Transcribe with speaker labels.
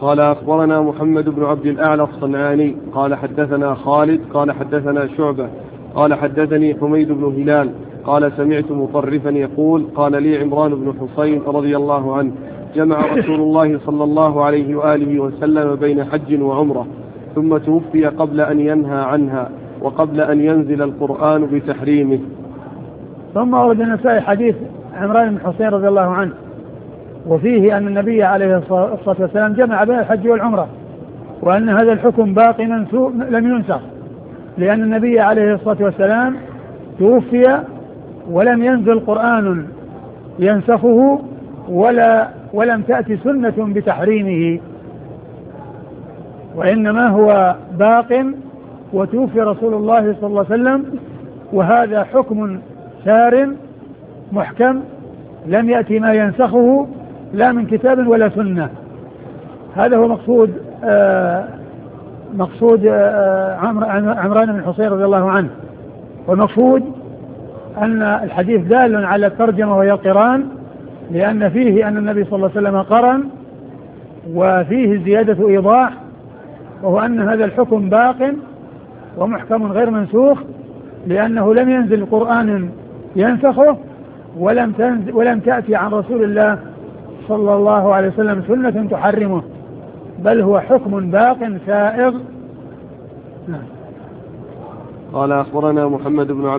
Speaker 1: قال أخبرنا محمد بن عبد الأعلى الصنعاني قال حدثنا خالد قال حدثنا شعبة قال حدثني حميد بن هلال قال سمعت مطرفا يقول قال لي عمران بن حسين رضي الله عنه جمع رسول الله صلى الله عليه وآله وسلم بين حج وعمرة ثم توفي قبل أن ينهى عنها وقبل أن ينزل القرآن بتحريمه.
Speaker 2: ثم ورد النسائي حديث عمران بن حسين رضي الله عنه وفيه أن النبي عليه الصلاة والسلام جمع بين الحج والعمرة وأن هذا الحكم باقي منسوخ لم ينسخ لأن النبي عليه الصلاة والسلام توفي ولم ينزل قرآن ينسخه ولم تأتي سنة بتحريمه وإنما هو باق وتوفي رسول الله صلى الله عليه وسلم وهذا حكم سار محكم لم يأتي ما ينسخه لا من كتاب ولا سنة. هذا هو مقصود عمران بن حسين رضي الله عنه. والمقصود أن الحديث دال على الترجمة وهي القران لأن فيه أن النبي صلى الله عليه وسلم قرن وفيه زيادة إيضاح وهو أن هذا الحكم باق ومحكم غير منسوخ لأنه لم ينزل قرآن ينسخه ولم تأتي عن رسول الله صلى الله عليه وسلم سنة تحرمه بل هو حكم باق سائغ.
Speaker 1: قال أخبرنا محمد بن